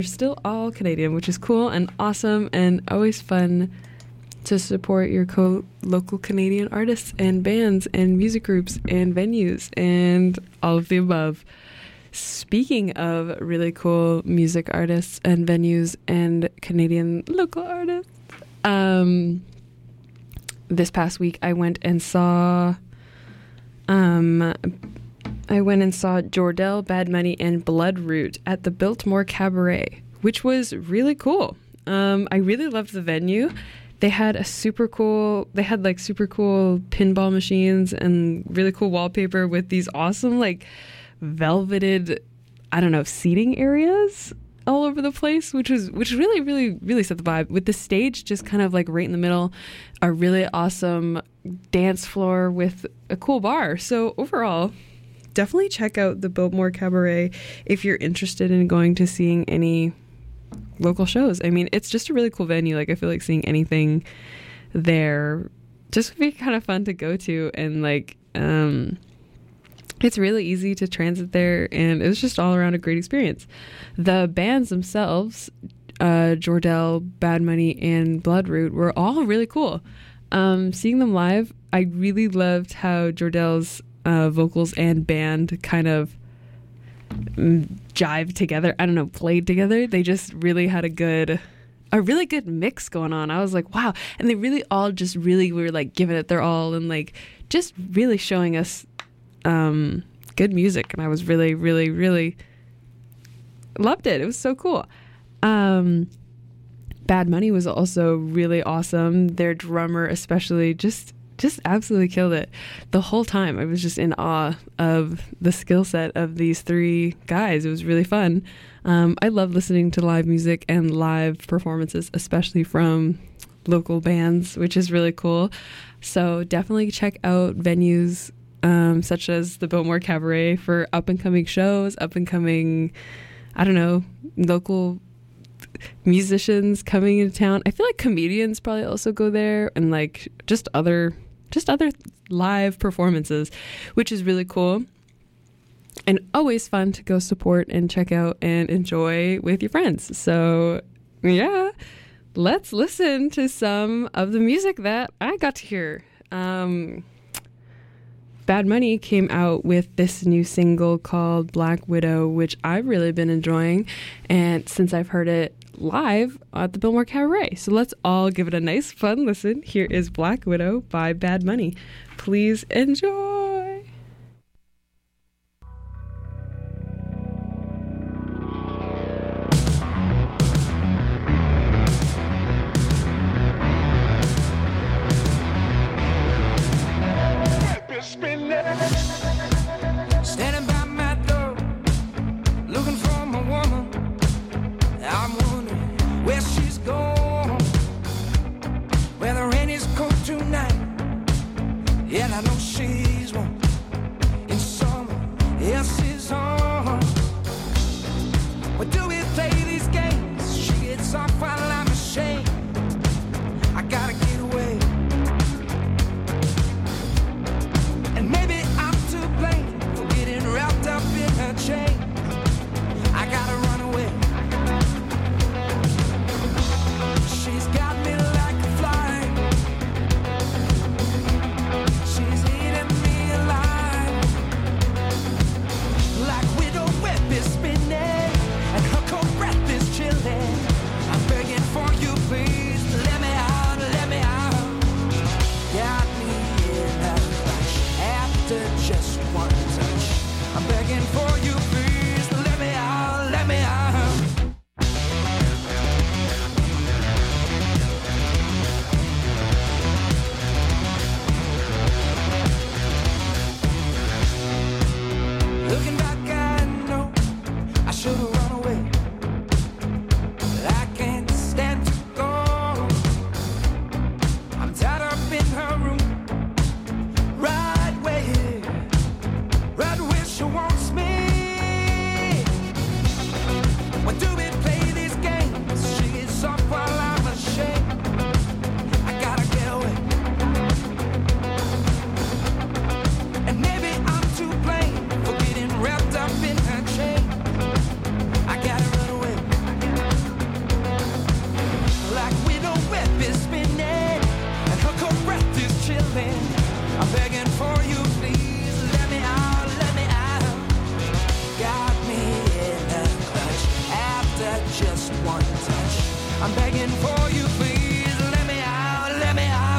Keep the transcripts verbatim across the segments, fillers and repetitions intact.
still all Canadian, which is cool and awesome and always fun to support your co- local Canadian artists and bands and music groups and venues and all of the above. Speaking of really cool music artists and venues and Canadian local artists, um, this past week I went and saw, um, I went and saw Jordell, Bad Money, and Bloodroot at the Biltmore Cabaret, which was really cool. Um, I really loved the venue. They had a super cool, they had like super cool pinball machines and really cool wallpaper with these awesome like velveted, I don't know, seating areas all over the place, which was, which really, really, really set the vibe. With the stage just kind of like right in the middle, a really awesome dance floor with a cool bar. So overall, definitely check out the Biltmore Cabaret if you're interested in going to seeing any local shows. I mean, it's just a really cool venue. Like, I feel like seeing anything there just would be kind of fun to go to, and like um it's really easy to transit there, and it was just all around a great experience. The bands themselves, uh Jordell, Bad Money, and Bloodroot, were all really cool. Um seeing them live, I really loved how Jordell's uh vocals and band kind of jive together. I don't know, played together. They just really had a good, a really good mix going on. I was like, wow. And they really all just really were like giving it their all and like just really showing us um, good music. And I was really, really, really loved it. It was so cool. Um, Bad Money was also really awesome. Their drummer especially just just absolutely killed it the whole time. I was just in awe of the skill set of these three guys. It was really fun. Um, I love listening to live music and live performances, especially from local bands, which is really cool. So definitely check out venues um, such as the Biltmore Cabaret for up-and-coming shows, up-and-coming, I don't know, local musicians coming into town. I feel like comedians probably also go there, and like just other just other live performances, which is really cool and always fun to go support and check out and enjoy with your friends. So yeah, let's listen to some of the music that I got to hear. Um, Bad Money came out with this new single called Black Widow, which I've really been enjoying, and since I've heard it live at the Biltmore Cabaret. So let's all give it a nice fun listen. Here is Black Widow by Bad Money. Please enjoy. Standing by my door, looking for my woman. I'm wondering where she's gone, where the rain is cold tonight. Yeah, I know she's just one touch. I'm begging for you, please let me out, let me out.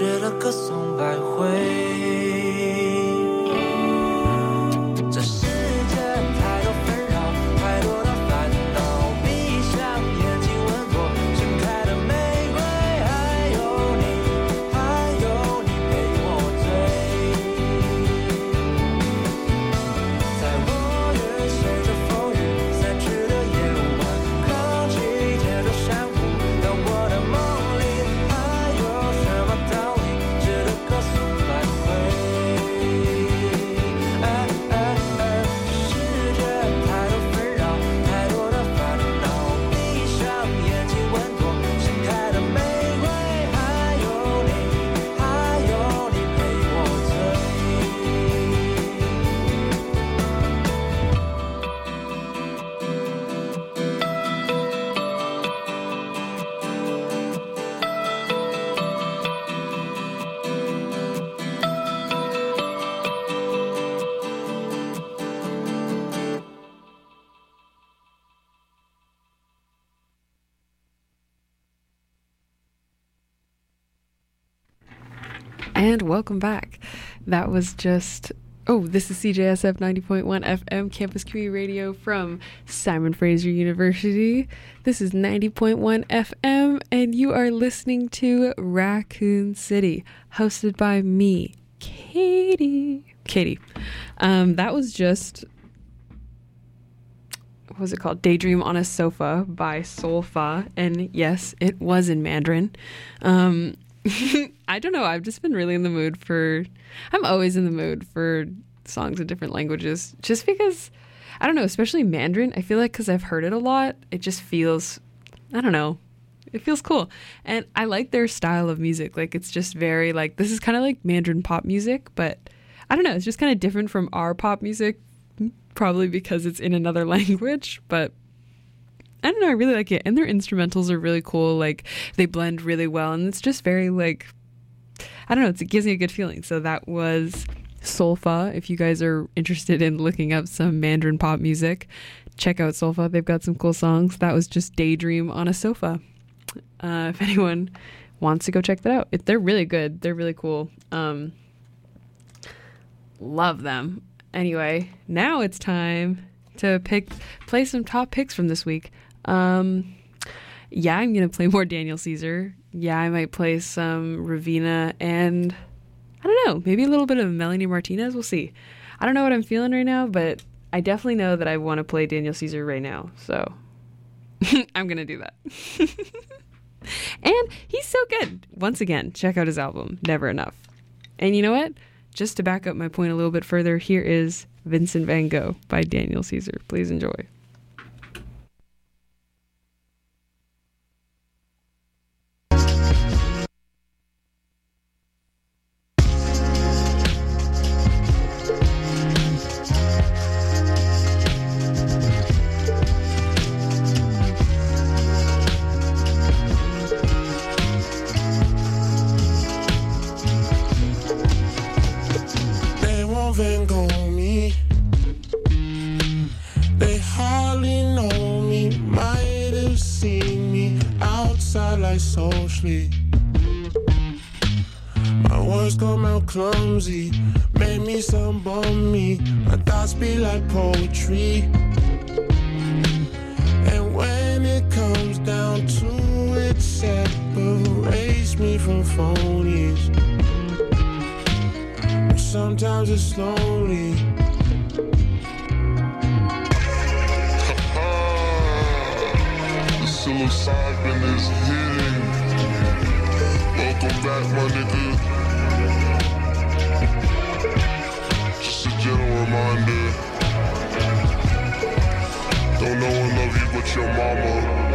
值得歌颂百回。这世界太多纷扰，太多的烦恼，闭上眼睛闻过盛开的玫瑰，还有你，还有你陪我醉。在落叶随着风雨散去的夜晚，空气贴着山谷，当我的梦里还有什么道理值得歌颂百回？哎哎哎，世界太多纷扰，太多的烦恼，闭上眼睛闻过盛开的玫瑰，还有你，还有你陪我醉。 And welcome back. That was just, oh, this is C J S F ninety point one F M Campus Community Radio from Simon Fraser University. This is ninety point one F M, and you are listening to Raccoon City, hosted by me, Katie. Katie. Um, that was just, what was it called? Daydream on a Sofa by Solfa. And yes, it was in Mandarin. Um, I don't know. I've just been really in the mood for, I'm always in the mood for songs in different languages just because, I don't know, especially Mandarin. I feel like because I've heard it a lot, it just feels, I don't know, it feels cool. And I like their style of music. Like it's just very like, this is kind of like Mandarin pop music, but I don't know. It's just kind of different from our pop music, probably because it's in another language, but I don't know, I really like it. And their instrumentals are really cool. Like they blend really well. And it's just very like, I don't know, it's, it gives me a good feeling. So that was Solfa. If you guys are interested in looking up some Mandarin pop music, check out Solfa. They've got some cool songs. That was just Daydream on a Sofa. Uh, if anyone wants to go check that out, it, they're really good. They're really cool. Um, love them. Anyway, now it's time to pick, play some top picks from this week. Um, yeah, I'm going to play more Daniel Caesar. Yeah, I might play some Raveena and I don't know, maybe a little bit of Melanie Martinez. We'll see. I don't know what I'm feeling right now, but I definitely know that I want to play Daniel Caesar right now. So I'm going to do that. And he's so good. Once again, check out his album, Never Enough. And you know what? Just to back up my point a little bit further, here is Vincent Van Gogh by Daniel Caesar. Please enjoy. Van Gogh me. They hardly know me, might have seen me outside like socially. My words come out clumsy, made me some bummy. My thoughts be like poetry. And when it comes down to it, separates me from phonies. Sometimes it's lonely. The psilocybin is hitting. Welcome back, my nigga. Just a gentle reminder. Don't know one love you but your mama.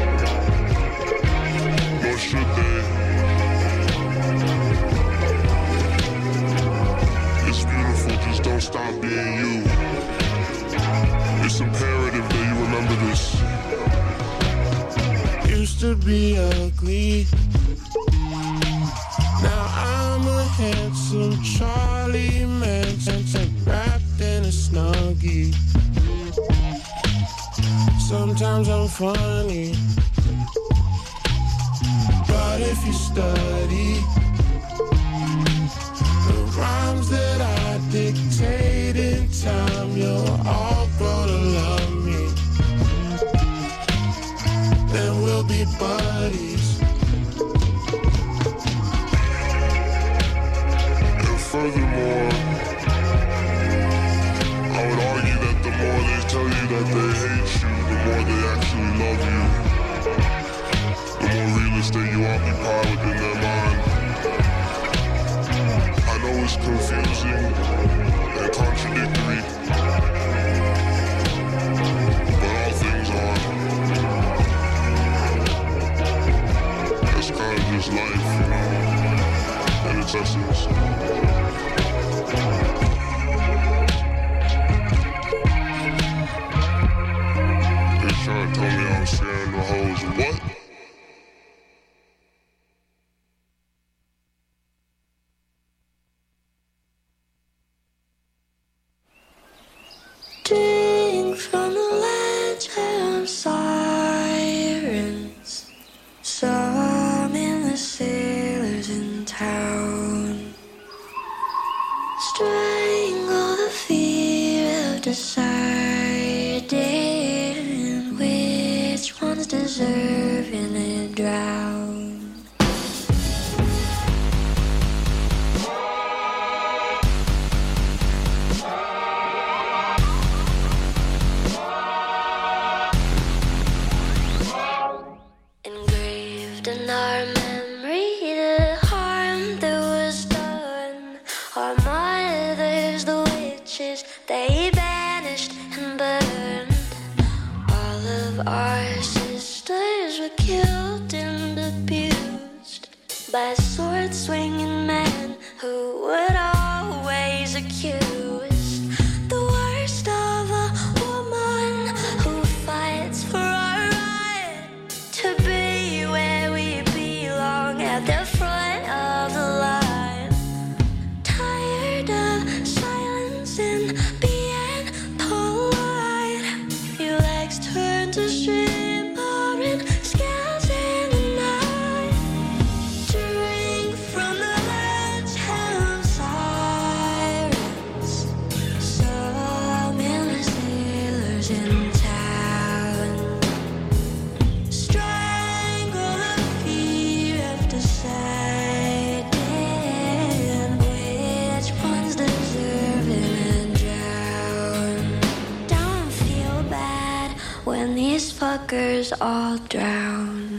Nor should they. Just don't stop being you. It's imperative that you remember this. Used to be ugly. Now I'm a handsome Charlie Manson wrapped in a snuggie. Sometimes I'm funny, but if you study, buddies. And furthermore, I would argue that the more they tell you that they hate you, the more they actually love you. The more real estate you occupy within their mind. I know it's confusing and contradictory, but all things are. That's kind of just life, you know, and its essence. They're trying to tell me I was scaring the hoes. What? Drink from the ledge of sirens. Some in the sailors in town. Strangle the fear of deciding which one's deserving to drown. Engraved in our memory the harm that was done. Our mothers, the witches, they banished and burned. All of our sisters were killed and abused by sword-swinging men who would always accuse the worst of a woman who fights for our right to be where we belong at the front of the line. Tired of silence and being polite, your legs turn to shimmering scales in the night. Drink from the ledge of sirens. Some endless sailors in town. Strangle the fear of deciding which one's deserving and drown. Don't feel bad when these fuckers all drown.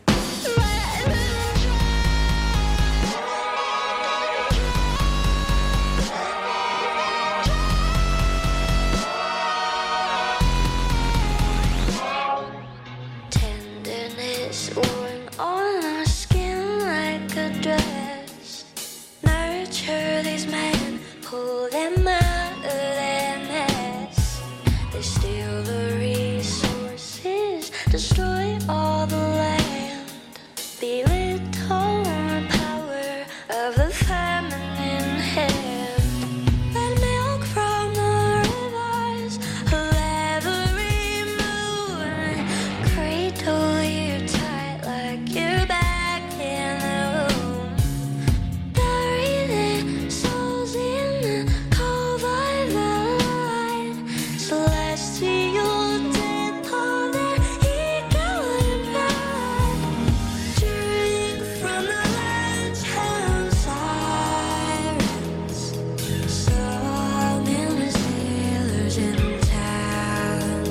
Tenderness worn on our skin like a dress. Nurture these men, pull them out of their mess. They steal the resources, destroy all the land. Belittle the power of the feminine hand. Let milk from the rivers of every moon cradle you tight like you're back in the womb. Bury the souls in the cove of the light. Celestial death on their ego and pride. Drink from the ledge of sirens. Some endless sailors in town.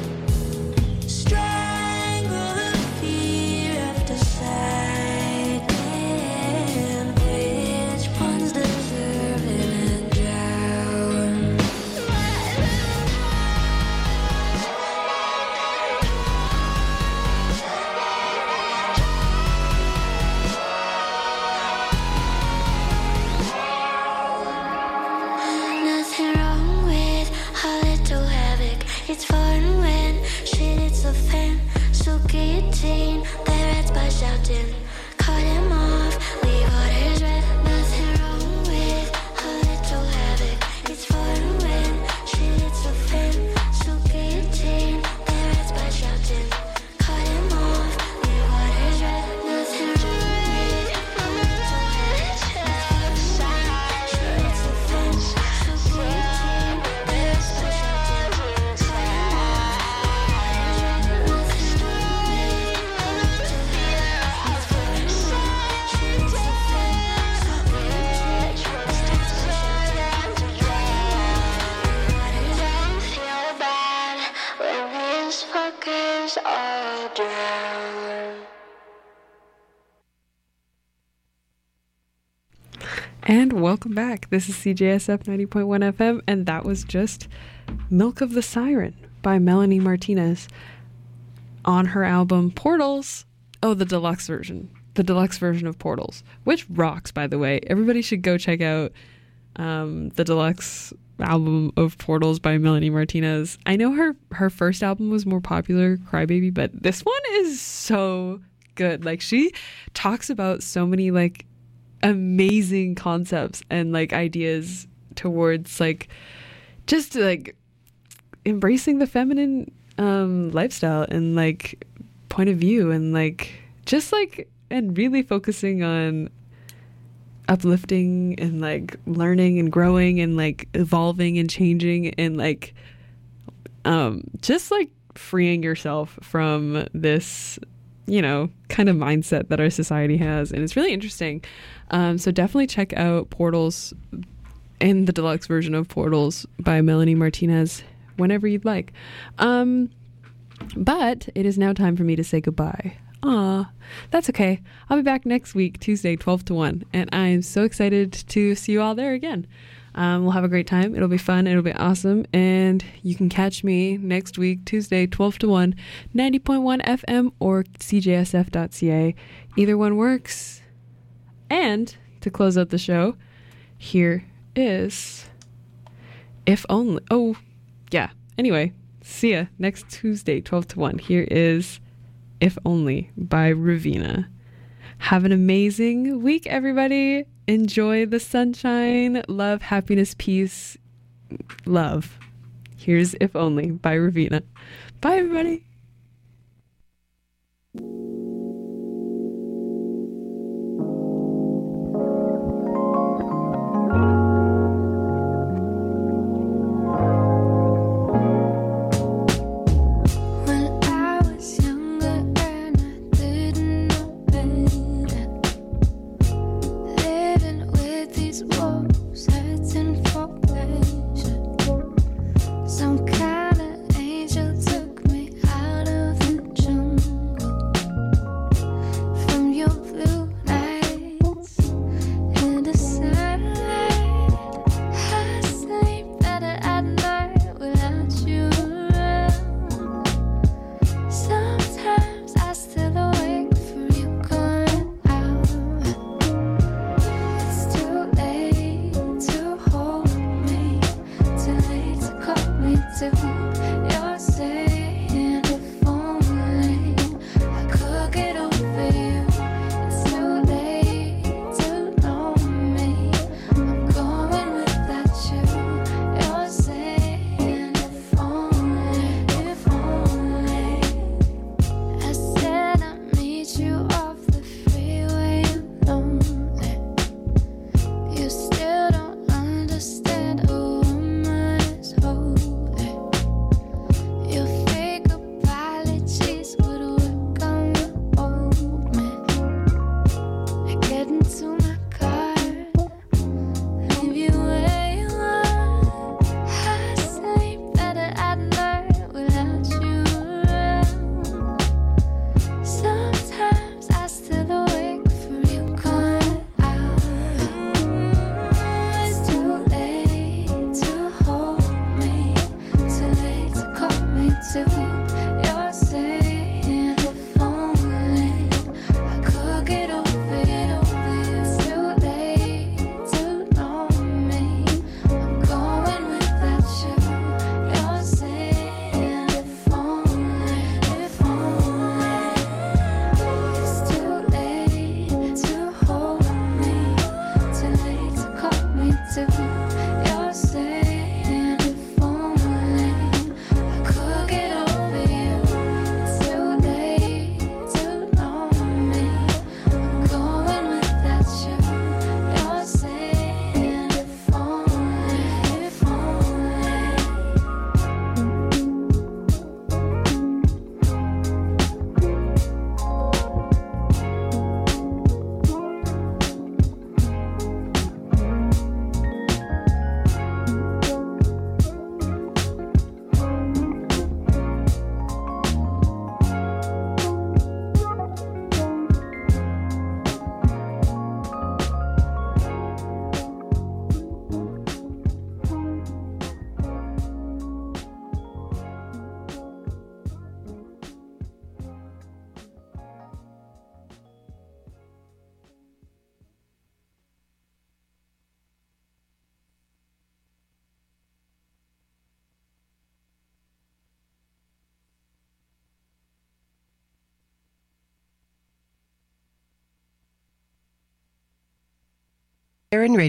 Strangle the fear of deciding which one's deserving and drown. Nothing wrong with a little havoc. It's fun when shit hits the fan. So guillotine their heads by shouting. Cut him off, leave waters red. Nothing wrong with a little havoc. It's fun when shit hits the fan. So guillotine their heads by shouting. Cut him off, leave waters red. Nothing wrong with a little havoc. It's fun when shit hits the fan. So guillotine their heads by shouting. Cut him off, leave waters red. Nothing wrong with a little And welcome back. This is C J S F ninety point one F M, and that was just Milk of the Siren by Melanie Martinez on her album Portals. Oh, the deluxe version. The deluxe version of Portals, which rocks, by the way. Everybody should go check out um, the deluxe album of Portals by Melanie Martinez. I know her, her first album was more popular, Crybaby, but this one is so good. Like, she talks about so many, like, amazing concepts and like ideas towards like just like embracing the feminine um lifestyle and like point of view, and like just like and really focusing on uplifting and like learning and growing and like evolving and changing and like um just like freeing yourself from this, you know, kind of mindset that our society has. And it's really interesting. Um, so definitely check out Portals and the deluxe version of Portals by Melanie Martinez whenever you'd like. Um, but it is now time for me to say goodbye. Aw, that's okay. I'll be back next week, Tuesday, twelve to one. And I am so excited to see you all there again. Um, we'll have a great time. It'll be fun. It'll be awesome. And you can catch me next week, Tuesday, twelve to one, ninety point one F M or C J S F dot C A. Either one works. And to close out the show, here is If Only. Oh, yeah. Anyway, see ya next Tuesday, twelve to one. Here is If Only by Ravina. Have an amazing week, everybody. Enjoy the sunshine, love, happiness, peace, love. Here's If Only by Ravina. Bye, everybody. Some kind of angel took me out of the jungle. Aaron Radio.